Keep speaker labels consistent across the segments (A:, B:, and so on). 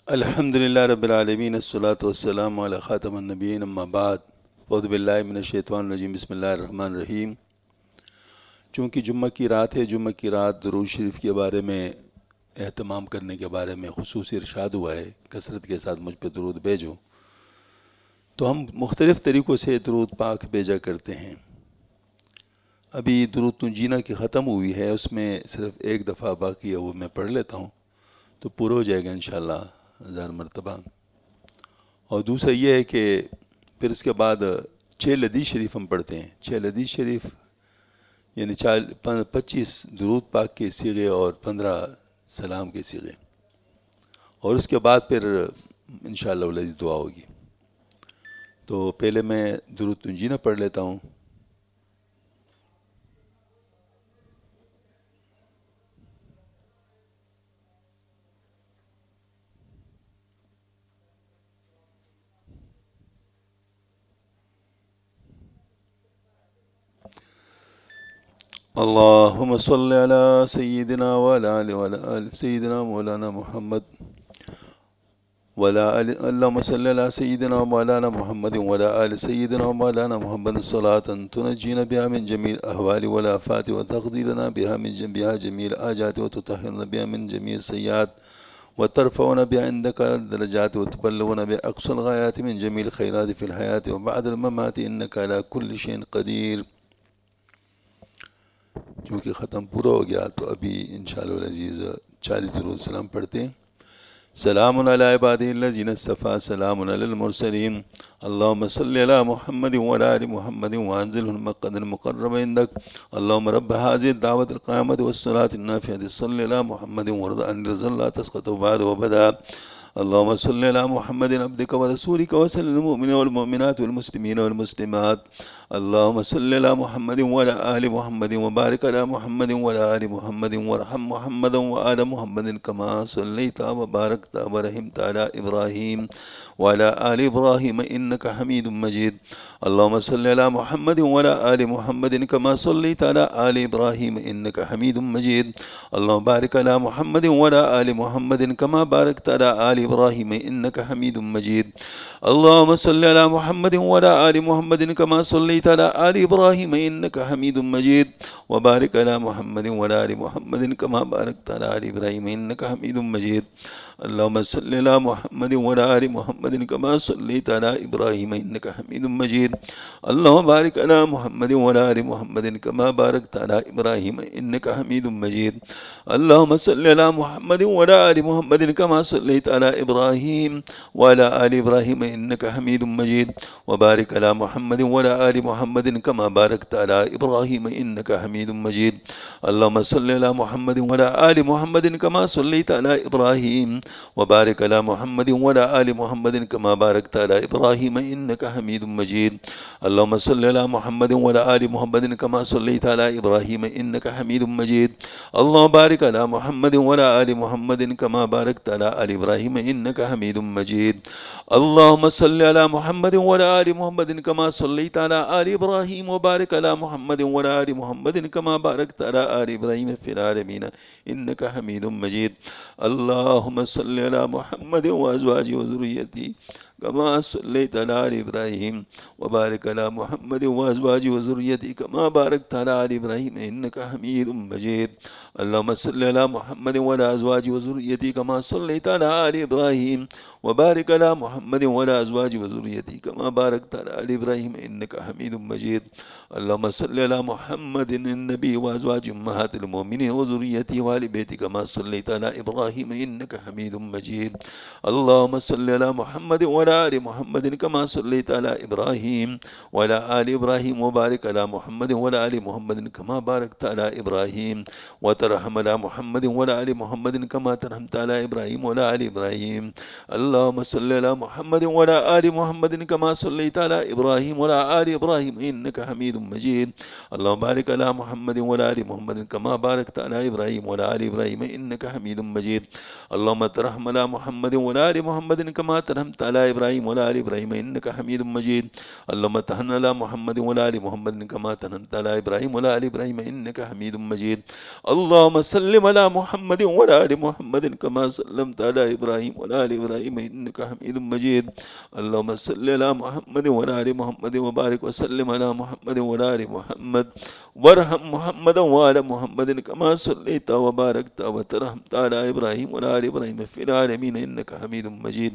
A: الحمد للہ رب العالمین الصلاۃ والسلام علی خاتم النبیین اما بعد اعوذ باللہ من الشیطان الرجیم بسم اللہ الرحمن الرحیم۔ چونکہ جمعہ کی رات ہے، جمعہ کی رات درود شریف کے بارے میں اہتمام کرنے کے بارے میں خصوصی ارشاد ہوا ہے، کثرت کے ساتھ مجھ پہ درود بھیجو، تو ہم مختلف طریقوں سے درود پاک بھیجا کرتے ہیں۔ ابھی درود تنجینا کی ختم ہوئی ہے، اس میں صرف ایک دفعہ باقی ہے، وہ میں پڑھ لیتا ہوں تو پورا ہو جائے گا انشاءاللہ 1000 مرتبہ۔ اور دوسرا یہ ہے کہ پھر اس کے بعد 6 لدیث شریف ہم پڑھتے ہیں۔ 6 لدیث شریف یعنی 25 درود پاک کے صیغے اور 15 سلام کے صیغے، اور اس کے بعد پھر انشاءاللہ العزیز دعا ہوگی۔ تو پہلے میں درود تنجینا پڑھ لیتا ہوں۔ اللہم صلی علی سیدنا وعلی آل سیدنا مولانا محمد اللہم صلی علی سیدنا مولانا محمد وعلی آل سیدنا مولانا محمد صلاة تنجینا بها من جمیع الاحوال والآفات وتقضی لنا بها جمیع الحاجات وتطہرنا بها من جمیع السیئات وترفعنا بها عندك الدرجات وتبلغنا بأقصى الغايات من جميع الخيرات في الحياة وبعد الممات إنك على كل شيء قدير۔ کیونکہ ختم پورا ہو گیا تو ابھی انشاءاللہ العزیز 40 درود سلام پڑھتے ہیں۔ سلام علی عبادی الذین اصطفیٰ، سلام علی المرسلین، اللہم صلی علی محمد وعلی آل محمد وانزلہ المقعد المقرب عندک، اللہم رب هذه الدعوة القائمة والصلاة النافعة صلی علی محمد وارض عن رضا لا تسقط بعد وبدا، اللہم صلی علی محمد عبدک ورسولک وسلم المؤمنین والمؤمنات والمسلمین والمسلمات، اللہم صلی علی محمد وعلی آل محمد وبارک علی محمد وعلی آل محمد وارحم محمد وآل محمد کما صلیت وبارکت ورحمت علی ابراہیم وعلی آل ابراہیم انک حمید مجید، اللہم صلی علی محمد وعلی آل محمد کما صلیت علی آل ابراہیم انک حمید مجید، اللہم بارک علی محمد وعلی آل محمد کما بارکت علی آل ابراہیم انک حمید مجید، اللہم صلی علی محمد وعلی آل محمد کما صلیت علی آل ابراہیم انک حمید مجید، وبارک علی محمد وعلی آل محمد کما بارکت علی آل ابراہیم انک حمید مجید، اللہم صلی علی محمد وعلی آل محمد کما صلیت علی ابراہیم انک حمید مجید، اللہم بارک علی محمد وعلی آل محمد کما بارکت علی ابراہیم انک حمید مجید، اللہم صلی علی محمد وعلی آل محمد کما صلیت علی ابراہیم وعلی آل ابراہیم انک حمید مجید، وبارک علی محمد وعلی آل محمد کما بارکت علی ابراہیم انک حمید مجید، اللہم صلی علی محمد وعلی آل محمد کما صلیت علی ابراہیم وبارک علی محمد وعلی آل محمد کما بارکت علی ابراہیم انک حمید مجید، اللہم صلی علی محمد وعلی آل محمد کما صلیت علی ابراہیم انک حمید مجید، اللہم بارک علی محمد وعلی آل محمد کما بارکت علی آل ابراہیم انک حمید مجید، اللہم صلی علی محمد وعلی آل محمد کما صلیت علی آل ابراہیم وبارک علی محمد وعلی آل محمد کما بارکت علی آل ابراہیم فی العالمین انک حمید مجید، اللہم صلی علی محمد وازواجہ وذریتہ کما صلیت علی آل ابراہیم وبارک علی محمد وازواجہ وذریتہ کما بارکت علی آل ابراہیم انک حمید مجید، اللہم صلی علی محمد وعلی ازواجہ وذریتہ کما صلیت علی آل ابراہیم وبارک علی محمد وعلی ازواجہ وذریتہ کما بارکت علی آل ابراہیم انک حمید مجید، اللہم صلی علی محمد النبی وازواج امہات المؤمنین وذریتہ وآل بیتہ کما صلیت علی ابراہیم انک حمید مجید، اللہم صلی علی محمد وعلی آل محمد کما صلیت علی ابراہیم وعلی آل ابراہیم وبارک علی محمد وعلی آل محمد کما بارکت علی ابراہیم وترحم علی محمد وعلی آل محمد کما ترحمت علی ابراہیم وعلی آل ابراہیم، اللہم صلی علی محمد وعلی آل محمد کما صلیت علی ابراہیم وعلی آل ابراہیم انک حمید مجید، اللہم بارک علی محمد وعلی آل محمد کما بارکت علی ابراہیم وعلی آل ابراہیم انک حمید مجید، اللہم ترحم علی محمد وعلی آل محمد کما ترحمت علی إبراهيم وعلى آل إبراهيم إنك حميد مجيد اللهم تهن على محمد وعلى آل محمد كما تننت على إبراهيم وعلى آل إبراهيم إنك حميد مجيد اللهم سلم على محمد وعلى آل محمد كما سلمت على إبراهيم وعلى آل إبراهيم إنك حميد مجيد اللهم صل على محمد وعلى آل محمد وبارك وسلم على محمد وعلى آل محمد وارحم محمدا وعلى محمد كما صليت وباركت وترحمت على إبراهيم وعلى آل إبراهيم في العالمين إنك حميد مجيد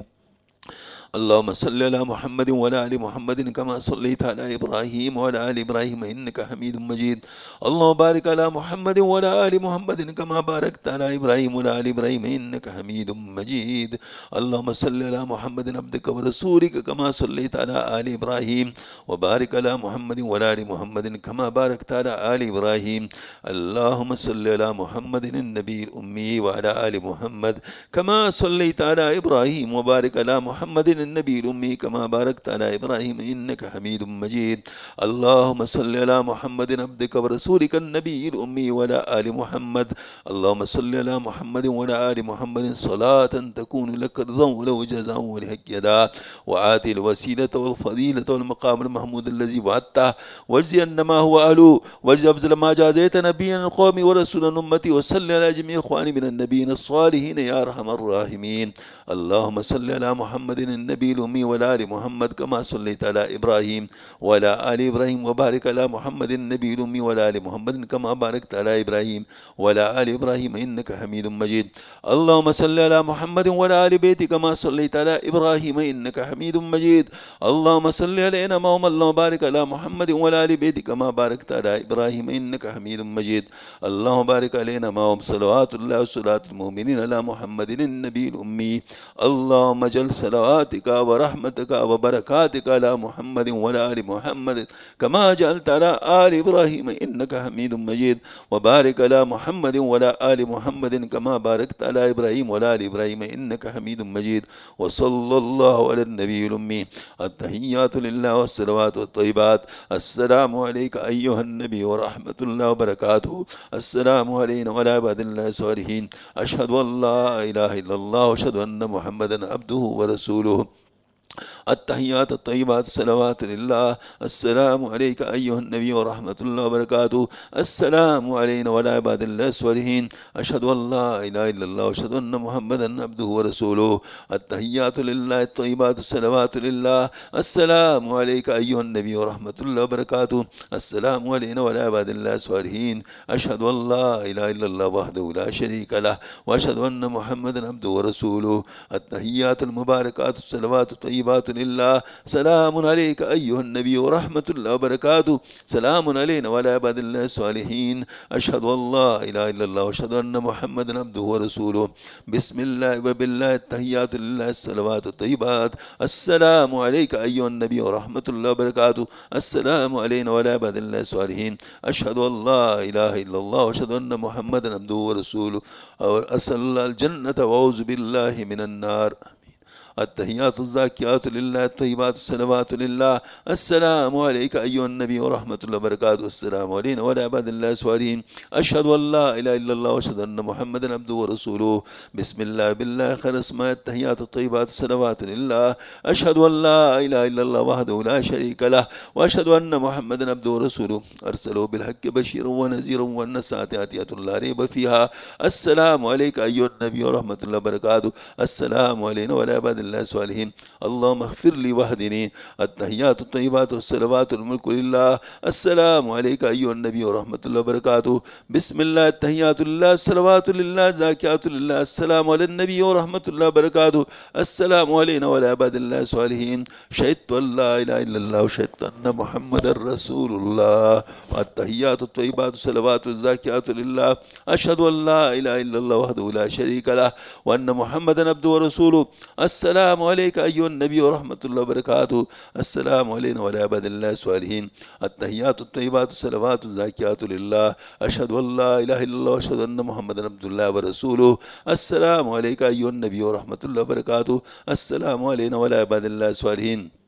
A: اللهم صل على محمد وعلى آل محمد كما صليت على إبراهيم وعلى آل إبراهيم إنك حميد مجيد اللهم بارك على محمد وعلى آل محمد كما باركت على إبراهيم وعلى آل إبراهيم إنك حميد مجيد اللهم صل على محمد عبدك ورسولك كما صليت على آل إبراهيم وبارك على محمد وعلى آل محمد كما باركت على آل إبراهيم اللهم صل على محمد النبي الأمي وعلى آل محمد كما صليت على إبراهيم وبارك على محمد النبي الأمي كما باركت على إبراهيم إنك حميد مجيد اللهم صل على محمد عبدك ورسولك النبي الأمي وعلى آل محمد اللهم صل على محمد وعلى آل محمد صلاة تكون لك رضا ولو جزاء ولحق يدا وآتي الوسيلة والفضيلة والمقام المحمود الذي وعدته واجزي أن ما هو أهله واجزي أفضل ما جازيت نبيا القوم ورسولا أمتي وصل على جميع إخواني من النبيين الصالحين يا أرحم الراحمين اللهم صل على محمد النبي الأمي وعلى آل محمد كما صليت على إبراهيم وعلى آل إبراهيم وبارك على محمد النبي الأمي وعلى آل محمد كما باركت على إبراهيم وعلى آل إبراهيم إنك حميد مجيد اللهم صل على محمد وعلى آل بيته كما صليت على إبراهيم إنك حميد مجيد اللهم صل علينا اللهم بارك على محمد وعلى آل بيته كما باركت على إبراهيم إنك حميد مجيد اللهم بارك علينا معهم صلوات الله وصلاة المؤمنين على محمد النبي الأمي اللهم اجعل صلواتك ورحمتك وبركاتك على محمد وعلى آل محمد كما جعلت على آل إبراهيم إنك حميد مجيد وبارك على محمد وعلى آل محمد كما باركت على إبراهيم وعلى آل إبراهيم إنك حميد مجيد وصلى الله على النبي الأمي التحيات لله والصلوات والطيبات السلام عليك أيها النبي ورحمة الله وبركاته السلام علينا وعلى عباد الله الصالحين أشهد أن لا إله إلا الله وأشهد أن محمدا عبده ورسوله التحيات الطيبات الصلوات لله السلام عليك أيها النبي ورحمة الله وبركاته السلام علينا وعلى عباد الله الصالحين أشهد أن لا إله إلا الله وأشهد أن محمدا عبده ورسوله التحيات لله الطيبات الصلوات لله السلام عليك أيها النبي ورحمة الله وبركاته السلام علينا وعلى عباد الله الصالحين أشهد أن لا إله إلا الله وحده لا شريك له وأشهد أن محمدا عبده ورسوله التحيات المباركات الصلوات الطيبات لله سلام عليك أيها النبي ورحمة الله وبركاته سلام علينا وعلى عباد الله الصالحين أشهد أن لا إله إلا الله وأشهد أن محمدا عبده ورسوله بسم الله وبالله التحيات لله الصلوات الطيبات السلام عليك أيها النبي ورحمة الله وبركاته السلام علينا وعلى عباد الله الصالحين أشهد أن لا إله إلا الله وأشهد أن محمدا عبده ورسوله أسأل الله الجنة وأعوذ بالله من النار التحيات الزاكيات لله الطيبات الصلوات لله السلام عليك أيها النبي ورحمة الله وبركاته السلام علينا وعلى عباد الله الصالحين أشهد أن لا إله إلا الله وأشهد أن محمدا عبده ورسوله بسم الله بالله خير اسماء التحيات الطيبات الصلوات لله أشهد أن لا إله إلا الله وحده لا شريك له وأشهد أن محمدا عبده ورسوله أرسله بالحق بشيرا ونذيرا وأن الساعة آتية لا ريب فيها السلام عليك أيها النبي ورحمة الله وبركاته السلام علينا وعلى عباد الله الصالحين اللهم اغفر لي واهدني التحيات الطيبات والصلوات والملك لله السلام عليك أيها النبي ورحمة الله وبركاته بسم الله التحيات لله الصلوات لله زاكيات لله السلام على النبي ورحمة الله وبركاته السلام علينا وعلى عباد الله الصالحين شهدت أن لا إله إلا الله وشهدت أن محمدا رسول الله التحيات الطيبات الصلوات والزاكيات لله أشهد أن لا إله إلا الله وحده لا شريك له وأن محمدا عبده ورسوله السلام عليك أيها النبي ورحمة الله وبركاته السلام علينا وعلى عباد الله الصالحين التحيات الطيبات الصلوات الزاكيات لله أشهد أن لا إله إلا الله وأشهد أن محمدا عبد الله ورسوله السلام عليك أيها النبي ورحمة الله وبركاته السلام علينا وعلى عباد الله الصالحين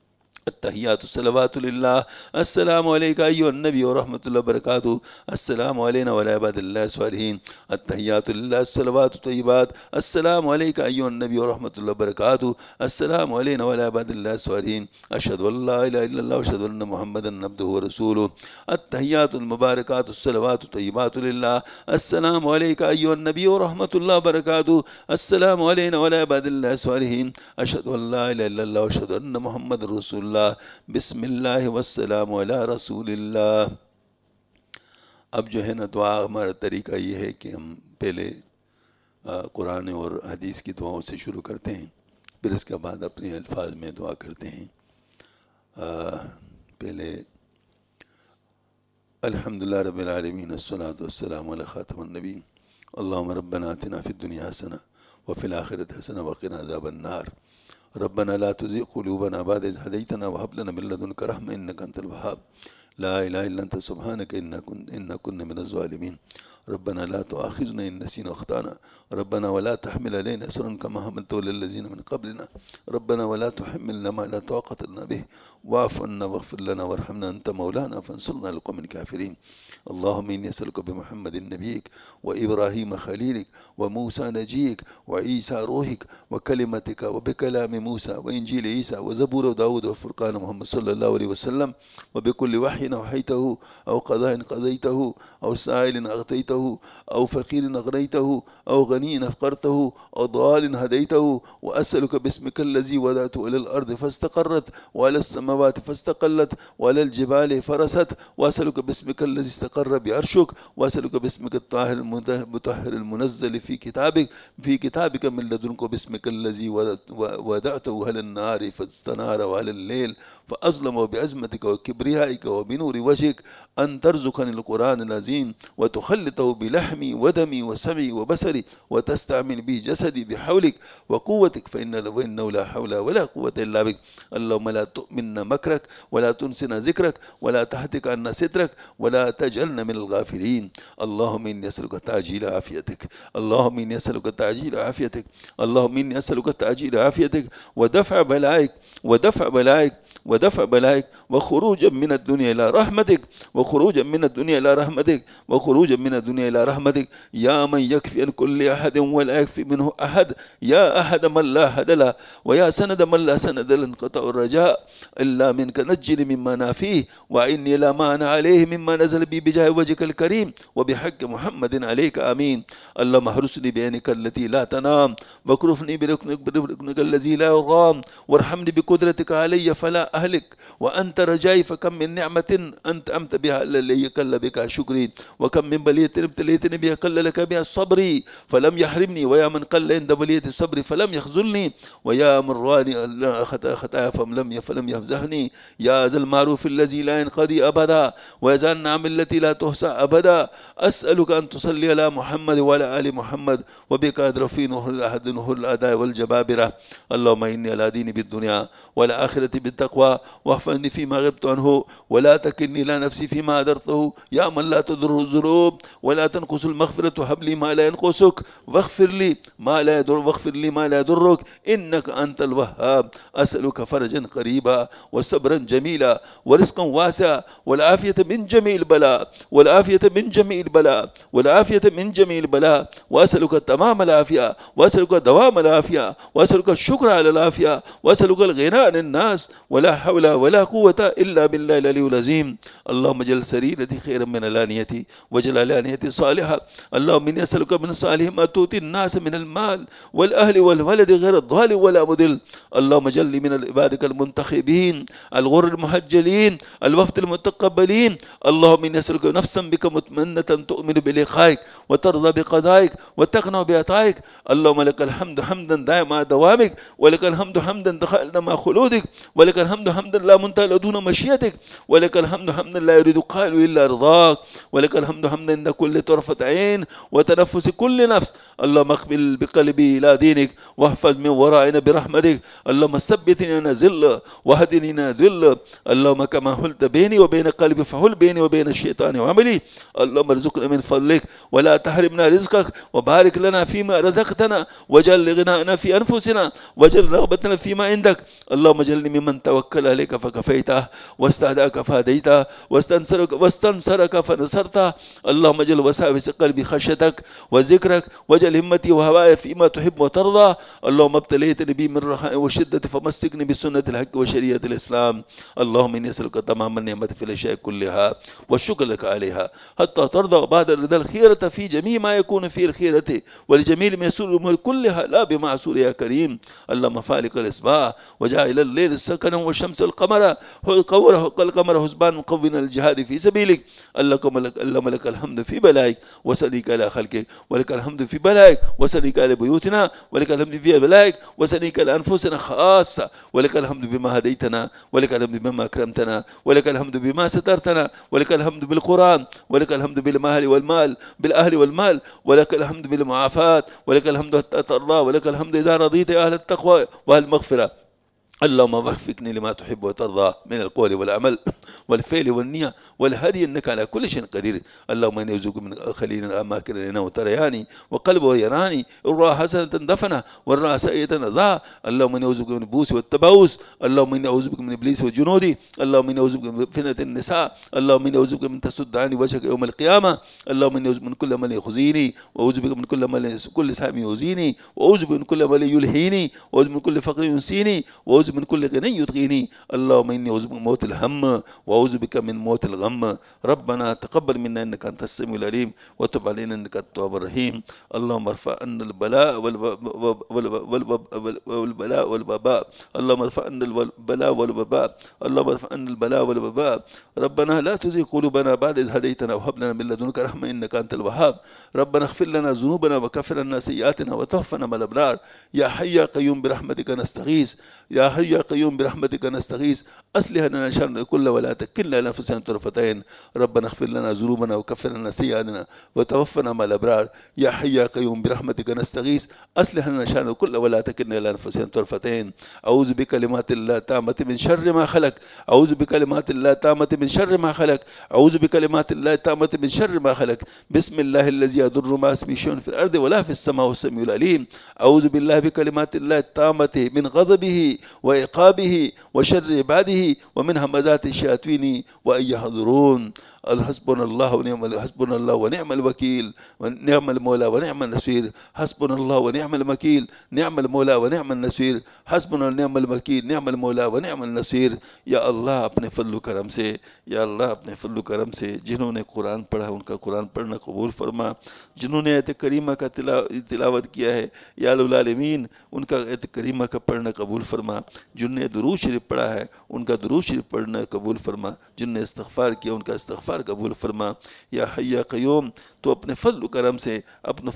A: التحيات الصلوات لله السلام عليك أيها النبي ورحمة الله وبركاته السلام علينا وعلى عباد الله الصالحين التحيات لله الصلوات الطيبات السلام عليك أيها النبي ورحمة الله وبركاته السلام علينا وعلى عباد الله الصالحين أشهد أن لا إله إلا الله وأشهد أن محمدا عبده ورسوله التحيات المباركات الصلوات الطيبات لله السلام عليك أيها النبي ورحمة الله وبركاته السلام علينا وعلى عباد الله الصالحين أشهد أن لا إله إلا الله وأشهد أن محمد رسول الله बिस्मिल्लाह वस्सलाम अला रसूलिल्लाह। अब जो है ना दुआ हमारा तरीका ये है कि हम पहले कुरान और हदीस की दुआओं से शुरू करते हैं, फिर इसके बाद अपने अल्फाज में दुआ करते हैं। पहले अल्हम्दुलिल्लाह रब्बिल आलमीन अस्सलातु वस्सलामु अला खातमिन नबीय्यीन अल्लाहुम्मा रब्बना आतिना फिद दुनिया हसना व फिल आखिरति हसना व क़िना अज़ाबन नार रब्बना ला तुज़िग़ क़ुलूबना बअद इज़ हदैतना व हब लना मिन लदुनका रहमह इन्नका अंतल वहाब ला इलाहा इल्ला अंता सुब्हानका इन्ना कुन्ना मिनज़ ज़ालिमीन रब्बना ला तुआख़िज़ना इन नसीना व अख़्ताना रब्बना वला तहमिल अलैना इसरन कमा हमलतहु अलल लज़ीना मिन क़ब्लिना रब्बना वला तुहम्मिलना मा ला ताक़त लना बिहि वाअफ़ु अन्ना वग़फ़िर लना वरहमना अंता मौलाना फ़ंसुरना अलल क़ौमिल काफ़िरीन। अल्लाहुम्मा इन्नी अस्अलुका बिमुहम्मदिन नबिय्यिक व इब्राहीम खलीलिक व मूसा नजीयिक व ईसा रूहिक व कलिमतिका व बिकलामि मूसा व इंजील ईसा व ज़बूर दाऊद व फ़ुरक़ान मुहम्मद सल्लल्लाहु अलैहि वसल्लम व बिकुल्लि वहयिन अवहयतहु औ क़ज़ाइन क़ज़यतहु औ साइलिन अग़तयतहु औ फ़क़ीरिन अग़नयतहु औ गनिय्यिन अफ़क़रतहु औ ضالٍ هديته وأسألك باسمك الذي وضعت على الأرض فاستقرت وعلى السماوات فاستقلت وعلى الجبال فرست وأسألك باسمك الذي استقر بعرشك وأسألك باسمك الطاهر المطهر المنزل في كتابك من لدنك باسمك الذي وضعته على النار فاستنار وعلى الليل فأظلم بعزمتك وكبريائك وبنور وجهك أن ترزقني القرآن العظيم وتخلطه بلحمي ودمي وسمعي وبصري وتستعمل به جسدي بحولك وقوتك فإنه لا حول ولا قوة إلا بك. اللهم لا تؤمنا مكرك ولا تنسنا ذكرك ولا تهتك عنا سترك ولا تجعلنا من الغافلين. اللهم إني أسألك تعجيل عافيتك اللهم إني أسألك تعجيل عافيتك اللهم إني أسألك تعجيل عافيتك ودفع بلائك وخروجا من الدنيا إلى رحمتك يا من يكفي عن كل أحد ولا يكفي منه أحد يا أحد من لا أحد له ويا سند من لا سند له انقطع الرجاء إلا منك نجني مما أنا فيه وإني لا ما أنا عليه مما نزل بي بجاه وجهك الكريم وبحق محمد عليك آمين. اللهم احرسني بعينك التي لا تنام واكرفني بركنك الذي لا يرام وارحمني بقدرتك علي فلا أهلك وأنت رجائي فكم من نعمة أنت أمت بها الذي قل بك شكري وكم من بلية ابتليتني بها قل لك بها صبري فلم يحرمني ويا من قل عند بلية الصبر فلم يخذلني ويا من راني خطايا فلم يفزهني يا ذا المعروف الذي لا ينقضي أبدا ويا ذا النعم التي لا تحصى أبدا أسألك أن تصلي على محمد وعلى آل محمد وبك أدرى نهر الأحد نهر الأداء والجبابرة. اللهم إني على ديني بالدنيا والآخرة بالتقوى واحفظني فيما غبت عنه ولا تكلني إلى نفسي فيما أدرته يا من لا تضره الذنوب ولا تنقص المغفرة هب لي ما لا ينقصك واغفر لي ما لا يضرك إنك أنت الوهاب. أسألك فرجا قريبا وصبرا جميلا ورزقا واسعا والعافية من جميع البلاء وأسألك تمام العافية وأسألك دوام العافية وأسألك الشكر على العافية وأسألك الغنى عن الناس ولا حول ولا قوة إلا بالله العلي العظيم. اللهم اجعل سريرتي خيرا من علانيتي واجعل علانيتي صالحة. اللهم إني أسألك من صالح ما تؤتي الناس من المال والأهل والولد غير الضال ولا مضل. اللهم اجعلني من عبادك المنتخبين الغر المحجلين الوفد المتقبلين. اللهم إني أسألك نفسا بك مطمئنة تؤمن بلقائك وترضى بقضائك وتقنع بعطائك. اللهم لك الحمد حمدا دائما دوامك ولك الحمد حمدا دخلنا مع خلودك ولك الحمد حمدا لا منتهى دون مشيتك ولك الحمد حمدا لا يريد قائل إلا رضاك ولك الحمد حمدا عند كل طرفة عين وتنفس كل نفس. اللهم اقبل بقلبي إلى دينك واحفظ من ورائنا برحمتك. اللهم ثبتني أنا ذل وهدني أنا ذل. اللهم كما حلت بيني وبين قلبي فحل بيني وبين الشيطان وعملي. اللهم ارزقنا من فضلك ولا تحرمنا رزقك وبارك لنا فيما رزقتنا واجعل غناءنا في أنفسنا واجعل رغبتنا فيما عندك. اللهم اجعلني ممن توكل توکل علیک فکفیتہ واستهداک فهدیتہ واستنصرک فنصرتہ اللہم اجعل وساوس قلبی خشیتک وذکرک واجعل ہمتی وہوائی فیما تحب وترضى اللہم ابتلیتنی بی من رخاء وشدت فمسکنی بسنة الحق وشریعة الاسلام اللہم انی اسألک تمام النعمت فی الاشیاء كلها والشکر لك علیہا حتی ترضى وبعد الرضا الخیرة فی جمیع ما یکون فی الخیرة والجمیل من سور الامور كلها لا بمعصور یا کریم اللہم فالق الاسباح وجاعل الليل السكن والشمس القمر القمر حسبان مقونا الجهاد في سبيلك اللهم لك الحمد في بلائك وسنيك على خلقك ولك الحمد في بلائك وسنيك على بيوتنا ولك الحمد في بلائك وسنيك على أنفسنا خاصة ولك الحمد بما هديتنا ولك الحمد بما أكرمتنا ولك الحمد بما سترتنا ولك الحمد بالقرآن ولك الحمد بالمال والمال بالأهل والمال ولك الحمد بالمعافاة ولك الحمد حتى ترضى ولك الحمد إذا رضيت أهل التقوى وأهل المغفرة اللهم وفقني لما تحب وترضى من القول والعمل والفعل والنية والهدي إنك على كل شيء قدير اللهم إني أعوذ بك من خليل أماكن ينام ترياني وقلبه يراني الرأى حسنة دفنة والرأى سيئة نضاع اللهم إني أعوذ بك من البوس والتبوس اللهم إني أعوذ بك من إبليس وجنودي اللهم إني أعوذ بك من فتنة النساء اللهم إني أعوذ بك من تسد عني وجهك يوم القيامة اللهم إني أعوذ بك من كل من يخزيني وأعوذ بك من كل سهم يؤذيني وأعوذ بك من كل من يلهيني وأعوذ من كل فقر ينسيني وأعوذ من كل غني يطغيني اللهم إني أعوذ بك من موت الهم وأعوذ بك من موت الغم ربنا تقبل منا إنك أنت السميع العليم وتب علينا إنك أنت التواب الرحيم اللهم ارفع عنا البلاء والبلاء والوباء اللهم ارفع عنا البلاء والوباء اللهم ارفع عنا البلاء والوباء ربنا لا تزغ قلوبنا بعد إذ هديتنا وهب لنا من لدنك رحمة إنك أنت الوهاب ربنا اغفر لنا ذنوبنا وكفر عنا سيئاتنا وتوفنا مع الأبرار يا حي يا قيوم برحمتك نستغيث يا حي يا قيوم برحمتك نستغيث أصلح لنا شأننا كله ولا تكلنا إلى أنفسنا طرفة عين ربنا اغفر لنا ذنوبنا وكفر عنا سيئاتنا وتوفنا مع الأبرار يا حي يا قيوم برحمتك نستغيث أصلح لنا شأننا كله ولا تكلنا إلى أنفسنا طرفة عين أعوذ بكلمات الله التامة من شر ما خلق أعوذ بكلمات الله التامة من شر ما خلق أعوذ بكلمات الله التامة من شر ما خلق بسم الله الذي يضر مع اسمه شيء في الأرض ولا في السماء والسميع العليم أعوذ بالله بكلمات الله التامة من غضبه وعقابه وشر عباده ومن همزات الشياطين وأن يحضرون حسبنا الله ونعم الوكيل ونعم المولى ونعم النصير حسبنا الله ونعم الوكيل نعم المولى ونعم النصير حسبنا نعم الوكيل نعم المولى ونعم النصير یا اللہ اپنے فضل و کرم سے یا اللہ اپنے فضل و کرم سے جنہوں نے قرآن پڑھا ان کا قرآن پڑھنا قبول فرما جنہوں نے آیت کریمہ کا تلاوت کیا ہے یا العالمین ان کا آیت کریمہ کا پڑھنا قبول فرما جن نے درود شریف پڑھا ہے ان کا درود شریف پڑھنا قبول فرما جن نے استغفار کیا ان کا استغفار قبول فرما یا حی یا قیوم تو اپنے فضل و کرم سے اپنے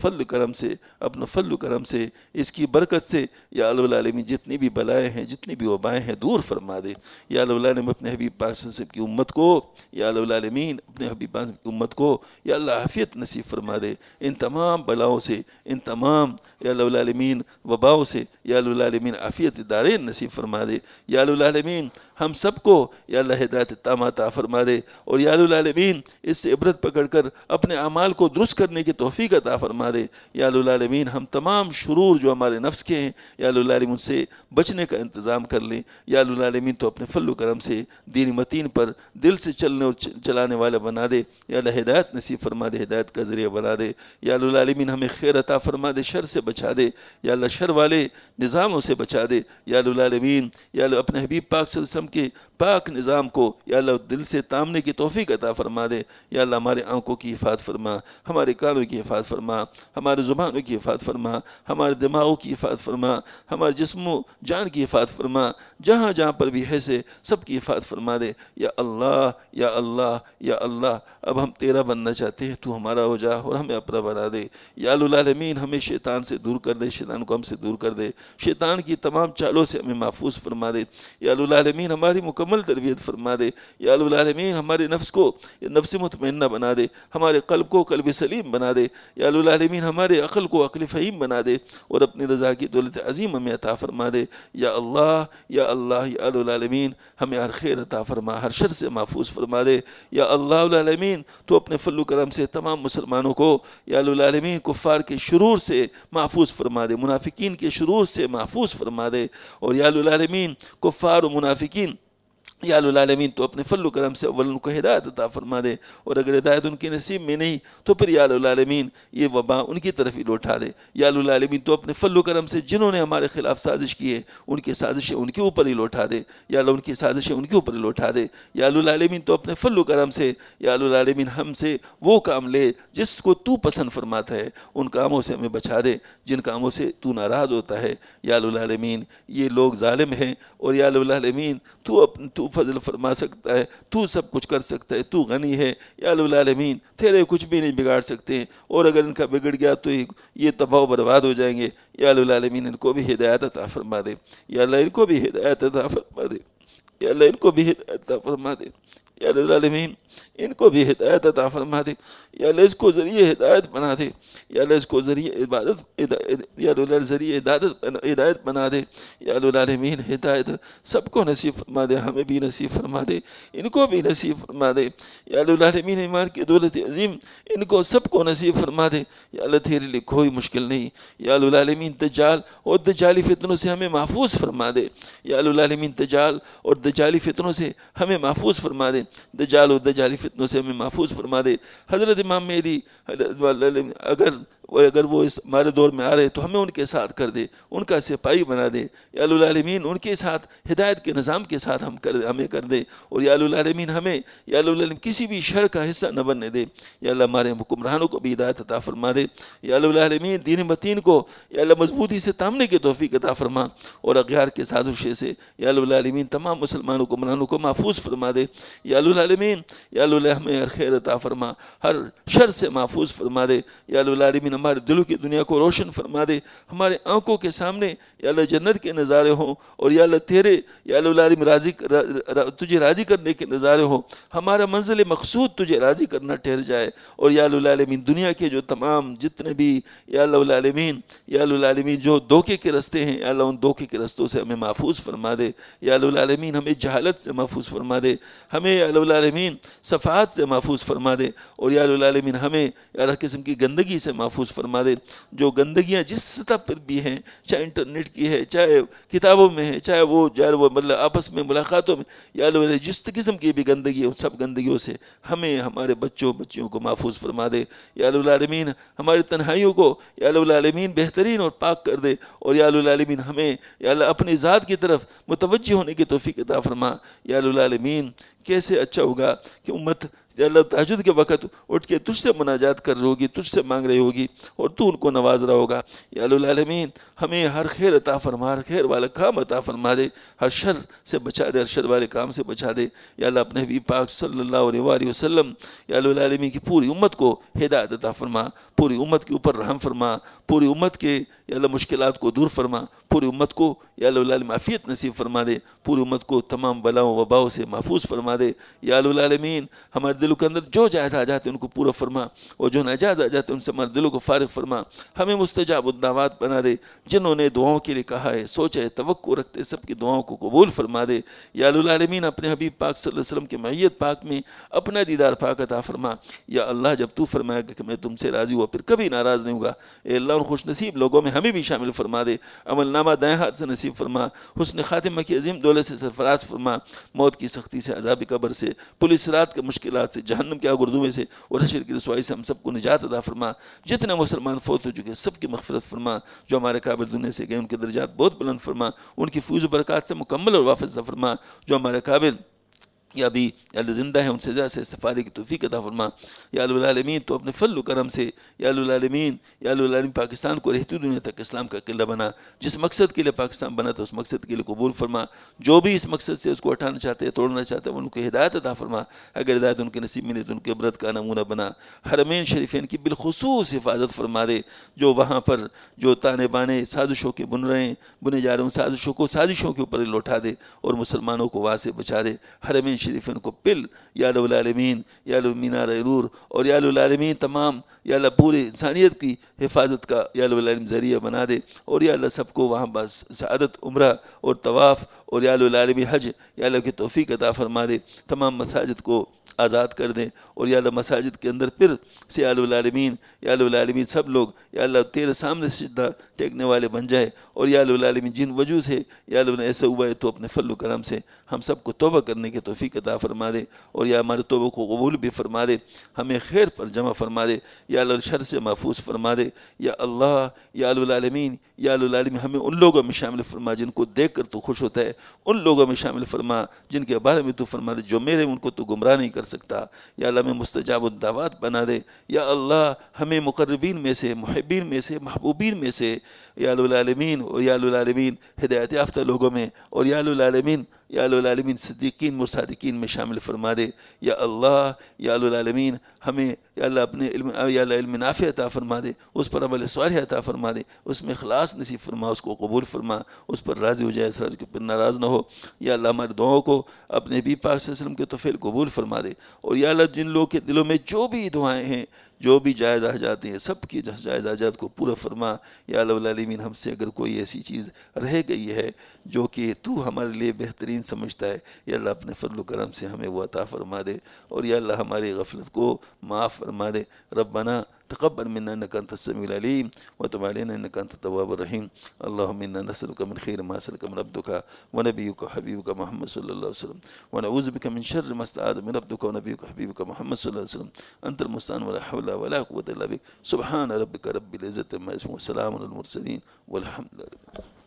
A: فضل و کرم سے اس کی برکت سے یا العالمین جتنی بھی بلائیں ہیں جتنی بھی وبائیں ہیں دور فرما دے یا العالمین اپنے حبیب پاک صلی اللہ علیہ وسلم کی امت کو یا العالمین اپنے حبیب پاک کی امت کو یا اللہ عافیت نصیب فرما دے ان تمام بلاؤں سے ان تمام یا العالمین وباؤں سے یا العالمین عافیت دارین نصیب فرما دے یا العالمین ہم سب کو یا اللہ ہدایت تامہ عطا فرما دے اور یا العالمین اس سے عبرت پکڑ کر اپنے اعمال کو درست کرنے کی توفیق عطا فرما دے یا العالمین ہم تمام شرور جو ہمارے نفس کے ہیں یا العالمین ان سے بچنے کا انتظام کر لیں یا العالمین تو اپنے فضل و کرم سے دین متین پر دل سے چلنے اور چلانے والا بنا دے یا اللہ ہدایت نصیب فرما دے ہدایت کا ذریعہ بنا دے یا العالمین ہمیں خیر عطا فرما دے شر سے بچا دے یا اللہ شر والے نظاموں سے بچا دے یا العالمین یا اللہ اپنے حبیب پاک صلی اللہ علیہ وسلم کے پاک نظام کو یا اللہ دل سے تامنے کی توفیق عطا فرما دے یا اللہ ہمارے آنکھوں کی حفاظت فرما ہمارے کانوں کی حفاظت فرما ہمارے زبانوں کی حفاظت فرما ہمارے دماغوں کی حفاظت فرما ہمارے جسم و جان کی حفاظت فرما جہاں جہاں پر بھی ہے سے سب کی حفاظت فرما دے یا اللہ یا اللہ یا اللہ اب ہم تیرا بننا چاہتے ہیں تو ہمارا ہو جا اور ہمیں اپنا بنا دے یا العالمین ہمیں شیطان سے دور کر دے شیطان کو ہم سے دور کر دے شیطان کی تمام چالوں سے ہمیں محفوظ فرما دے یا العالمین ہماری مکمل تربیت فرما دے یا العالمین ہمارے نفس کو نفس مطمئنہ بنا دے ہمارے قلب کو قلب سلیم بنا دے یا العالمین ہمارے عقل کو عقل فہیم بنا دے اور اپنی رضا کی دولت عظیم ہمیں عطا فرما دے یا اللہ یا اللہ یا العالمین ہمیں ہر خیر عطا فرما ہر شر سے محفوظ فرما دے یا اللہ العالمین تو اپنے فضل و کرم سے تمام مسلمانوں کو یا العالمین کفار کے شرور سے محفوظ فرما دے منافقین کے شرور سے محفوظ فرما دے اور یا العالمین کفار و منافقین یا العالمین تو اپنے فضل و کرم سے اول ان کو ہدایت عطا فرما دے، اور اگر ہدایت ان کے نصیب میں نہیں تو پھر یا العالمین یہ وبا ان کی طرف ہی لوٹا دے۔ یا العالمین تو اپنے فضل و کرم سے جنہوں نے ہمارے خلاف سازش کی ہے ان کی سازشیں ان کے اوپر ہی لوٹا دے، یا اللہ ان کی سازشیں ان کے اوپر ہی لوٹا دے۔ یا العالمین تو اپنے فضل و کرم سے یا العالمین ہم سے وہ کام لے جس کو تو پسند فرماتا ہے، ان کاموں سے ہمیں بچا دے جن کاموں سے تو ناراض ہوتا ہے۔ یا العالمین یہ لوگ ظالم ہیں، اور یا العالمین تو فضل فرما سکتا ہے، تو سب کچھ کر سکتا ہے، تو غنی ہے۔ یا العالمین تیرے کچھ بھی نہیں بگاڑ سکتے، اور اگر ان کا بگڑ گیا تو یہ تباہ و برباد ہو جائیں گے۔ یا العالمین ان کو بھی ہدایت عطا فرما دے، یا اللہ ان کو بھی ہدایت عطا فرما دے، یا اللہ ان کو بھی ہدایت عطا فرما دے، یا العالمین ان کو بھی ہدایت عطا فرما دے، یا اللہ اس کو ذریعہ ہدایت بنا دے، یا اللہ اس کو ذریعہ عبادت یا اللہ ذریعہ ہدایت بنا دے۔ یا العالمین ہدایت سب کو نصیب فرما دے، ہمیں بھی نصیب فرما دے، ان کو بھی نصیب فرما دے۔ یا العالمین ایمان کی دولت عظیم ان کو سب کو نصیب فرما دے۔ یا اللہ تیرے لیے کوئی مشکل نہیں۔ یا العالمین دجال اور دجالی فتنوں سے ہمیں محفوظ فرما دے۔ یا العالمین دجال اور دجالی فتنوں سے ہمیں محفوظ فرما دے، دجال اور دجالی فتنوں سے ہمیں محفوظ فرما دے۔ حضرت امام مہدی اگر وہ اس ہمارے دور میں آ رہے تو ہمیں ان کے ساتھ کر دے، ان کا سپاہی بنا دے۔ یا العالمین ان کے ساتھ ہدایت کے نظام کے ساتھ ہمیں کر دے، اور یا العالمین ہمیں یا العالمین کسی بھی شر کا حصہ نہ بننے دے۔ یا اللہ ہمارے حکمرانوں کو بھی ہدایت عطا فرما دے۔ یا العالمین دین متین کو یا اللہ مضبوطی سے تامنے کی توفیق عطا فرما، اور اغیار کے سازشیں سے یا العالمین تمام مسلمان حکمرانوں کو محفوظ فرما دے۔ یا العالمین یا اللہ ہمیں ہر خیر عطا فرما، ہر شر سے محفوظ فرما دے۔ یا العالمین ہمارے دلوں کی دنیا کو روشن فرما دے، ہمارے آنکھوں کے سامنے یا اللہ جنت کے نظارے ہوں، اور یا اللہ تیرے یا العالمین تجھے راضی کرنے کے نظارے ہوں، ہمارا منزل مقصود تجھے راضی کرنا ٹھہر جائے۔ اور یا العالمین دنیا کے جو تمام جتنے بھی یا العالمین جو دھوکے کے رستے ہیں، یا اللہ ان دھوکے کے رستوں سے ہمیں محفوظ فرما دے۔ یا العالمین ہمیں جہالت سے محفوظ فرما دے، ہمیں یا العالمین صفحات سے محفوظ فرما دے، اور یا العالمین ہمیں یا ہر قسم کی گندگی سے محفوظ فرما دے۔ جو گندگیاں جس سطح پر بھی ہیں، چاہے انٹرنیٹ کی ہے، چاہے کتابوں میں ہے، چاہے وہ مطلب آپس میں ملاقاتوں میں، یا اللہ جس قسم کی بھی گندگی ہے ان سب گندگیوں سے ہمیں ہمارے بچیوں کو محفوظ فرما دے۔ یا العالمین ہماری تنہائیوں کو یا العالمین بہترین اور پاک کر دے، اور یا العالمین ہمیں یا اللہ اپنی ذات کی طرف متوجہ ہونے کی توفیق عطا فرما۔ یا العالمین کیسے اچھا ہوگا کہ امت یا اللہ تہجد کے وقت اٹھ کے تجھ سے مناجات کر رہی ہوگی، تجھ سے مانگ رہی ہوگی، اور تو ان کو نواز رہا ہوگا۔ یا العالمین ہمیں ہر خیر عطا فرما، ہر خیر والا کام عطا فرما دے، ہر شر سے بچا دے، ہر شر والے کام سے بچا دے۔ یا اللہ اپنے حبیب پاک صلی اللہ علیہ وآلہ وسلم یا العالمین کی پوری امت کو ہدایت عطا فرما، پوری امت کے اوپر رحم فرما، پوری امت کے یا اللہ مشکلات کو دور فرما، پوری امت کو یا اللہ عافیت نصیب فرما دے، پوری امت کو تمام بلاؤں وباؤں سے محفوظ فرما دے۔ یا العالمین ہمارے دلوں کے اندر جو جائز آ جاتے ہیں ان کو پورا فرما، اور جو ناجائز آ جاتے ہیں ان سے ہمارے دلوں کو فارغ فرما۔ ہمیں مستجاب الدعوات بنا دے، جنہوں نے دعاؤں کے لیے کہا ہے، سوچا ہے، توقع رکھتے سب کی دعاؤں کو قبول فرما دے۔ یا العالمین اپنے حبیب پاک صلی اللہ علیہ وسلم کے معیت پاک میں اپنا دیدار پاک عطا فرما۔ یا اللہ جب تو فرمائے گا کہ میں تم سے راضی ہوا پھر کبھی ناراض نہیں ہوگا، اے اللہ ان خوش نصیب لوگوں میں ہمیں بھی شامل فرما دے۔ عمل نامہ دائیں ہاتھ سے نصیب فرما، حسن خاتمہ کی عظیم دولت سے سرفراز فرما، موت کی سختی سے، عذاب قبر سے، پولیس رات کے مشکلات سے، جہنم کے گردوے سے اور حشر کی رسوائی سے ہم سب کو نجات عطا فرما۔ جتنے مسلمان فوت ہو چکے سب کی مغفرت فرما، جو ہمارے قابل دنیا سے گئے ان کے درجات بہت بلند فرما، ان کی فیض و برکات سے مکمل اور وافر فرما، جو ہمارے قابل یا بھی یا اللہ زندہ ہیں ان سے زیادہ سے استفادے کی توفیق عطا فرما۔ یا العالمین تو اپنے فضل و کرم سے یا العالمین پاکستان کو رہتی دنیا تک اسلام کا قلعہ بنا، جس مقصد کے لیے پاکستان بنا تھا اس مقصد کے لیے قبول فرما، جو بھی اس مقصد سے اس کو ہٹانا چاہتے ہیں، توڑنا چاہتے ہیں، ان کو ہدایت عطا فرما، اگر ہدایت ان کے نصیب میں نہیں تو ان کے عبرت کا نمونہ بنا۔ حرمین شریفین کی بالخصوص حفاظت فرما دے، جو وہاں پر جو تانے بانے سازشوں کے بنے جا رہے ہیں سازشوں کو سازشوں کے اوپر لوٹا دے، اور مسلمانوں کو وہاں سے بچا دے۔ حرمین شریفین کو پل یا العالمین یا مینار نور اور یا العالمین تمام یا اللہ پوری انسانیت کی حفاظت کا یا العالمین ذریعہ بنا دے، اور یا اللہ سب کو وہاں بس سعادت عمرہ اور طواف اور یا العالمین حج یا اللہ کی توفیق عطا فرما دے۔ تمام مساجد کو آزاد کر دیں، اور یا اللہ مساجد کے اندر پھر سے یا العالمین سب لوگ یا اللہ تیرے سامنے سجدہ ٹیکنے والے بن جائے، اور یا العالمین جن وجہ سے یا اللہ ایسا ہوا ہے تو اپنے فضل و کرم سے ہم سب کو توبہ کرنے کی توفیق عطا فرما دے، اور یا ہمارے توبہ کو قبول بھی فرما دے، ہمیں خیر پر جمع فرما دے، یا اللہ شر سے محفوظ فرما دے، یا اللہ یا العالمین ہمیں ان لوگوں میں شامل فرما جن کو دیکھ کر تو خوش ہوتا ہے، ان لوگوں میں شامل فرما جن کے بارے میں تو فرما دے جو میرے ان کو تو گمراہ نہیں کر سکتا، یا اللہ ہمیں مستجاب الدعوات بنا دے، یا اللہ ہمیں مقربین میں سے، محبین میں سے، محبوبین میں سے یا العالمین، اور یا العالمین ہدایت یافتہ لوگوں میں، اور یا العالمین صدیقین مصادقین میں شامل فرما دے، یا اللہ یا العالمین ہمیں یا اللہ اپنے علم نافع عطا فرما دے، اس پر عمل صالح عطا فرما دے، اس میں اخلاص نصیب فرما، اس کو قبول فرما، اس پر راضی ہو جائے، اس راضی کے پر ناراض نہ ہو، یا اللہ ہماری دعاؤں کو اپنے نبی پاک صلی اللہ علیہ وسلم کے توفیل قبول فرما دے، اور یا اللہ جن لوگوں کے دلوں میں جو بھی دعائیں ہیں، جو بھی جائز حاجات ہیں، سب کی جائز حاجات کو پورا فرما، یا العالمین ہم سے اگر کوئی ایسی چیز رہ گئی ہے جو کہ تو ہمارے لیے بہترین سمجھتا ہے، یا اللہ اپنے فضل و کرم سے ہمیں وہ عطا فرما دے، اور یا اللہ ہماری غفلت کو معاف فرما دے، ربنا تقبل منا انك انت السميع العليم وتب علينا انك انت التواب الرحيم اللهم انا نسالك من خير ما سالك من عبدك ونبيك وحبيبك محمد صلى الله عليه وسلم ونعوذ بك من شر ما استعاذ من عبدك ونبيك وحبيبك محمد صلى الله عليه وسلم انت المستعان ولا حول ولا قوه الا بك سبحان ربك رب العزه عما يصفون وسلام على المرسلين والحمد لله.